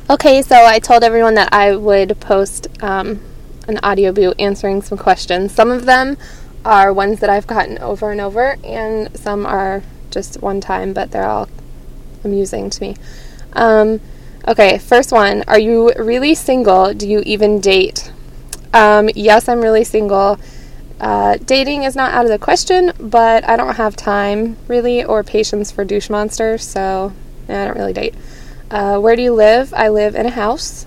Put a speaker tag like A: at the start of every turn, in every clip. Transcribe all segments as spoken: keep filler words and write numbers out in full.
A: Okay, so I told everyone that I would post um, an audio boot answering some questions. Some of them are ones that I've gotten over and over, and some are just one time, but they're all amusing to me. Um, okay, first one. Are you really single? Do you even date? Um, yes, I'm really single. Uh, dating is not out of the question, but I don't have time, really, or patience for douche monsters, so yeah, I don't really date. Uh, where do you live? I live in a house.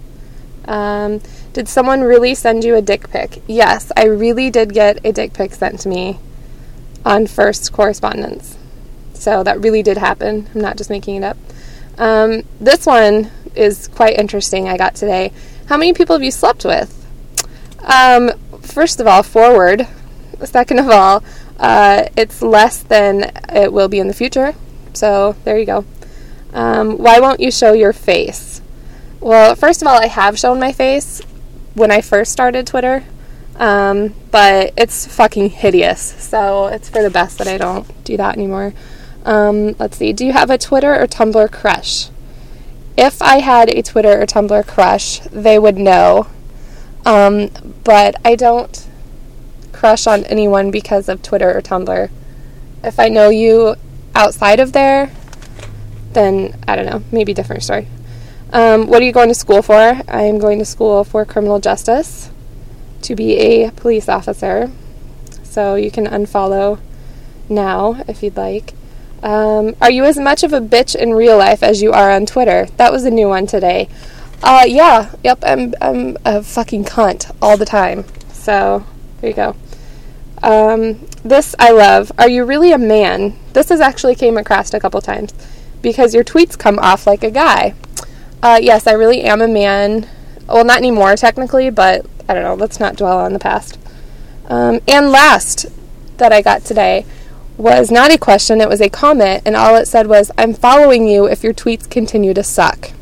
A: Um, did someone really send you a dick pic? Yes, I really did get a dick pic sent to me on first correspondence. So that really did happen. I'm not just making it up. Um, this one is quite interesting I got today. How many people have you slept with? Um, first of all, forward. Second of all, uh, it's less than it will be in the future. So there you go. Um, why won't you show your face? Well, first of all, I have shown my face when I first started Twitter, um, but it's fucking hideous, so it's for the best that I don't do that anymore. Um, let's see, do you have a Twitter or Tumblr crush? If I had a Twitter or Tumblr crush, they would know, um, but I don't crush on anyone because of Twitter or Tumblr. If I know you outside of there, then, I don't know, maybe different story. Um, what are you going to school for? I am going to school for criminal justice to be a police officer. So you can unfollow now if you'd like. Um, are you as much of a bitch in real life as you are on Twitter? That was a new one today. Uh, yeah, yep, I'm, I'm a fucking cunt all the time. So, there you go. Um, this I love. Are you really a man? This has actually came across a couple times. Because your tweets come off like a guy. Uh, yes, I really am a man. Well, not anymore, technically, but I don't know. Let's not dwell on the past. Um, and last that I got today was not a question. It was a comment, and all it said was, I'm following you if your tweets continue to suck.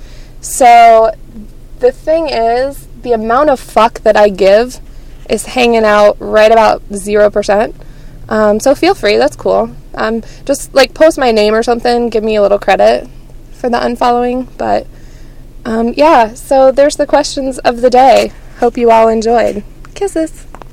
A: So the thing is, the amount of fuck that I give is hanging out right about zero percent. Um, so feel free, that's cool. Um, just, like, post my name or something, give me a little credit for the unfollowing, but, um, yeah, so there's the questions of the day. Hope you all enjoyed. Kisses.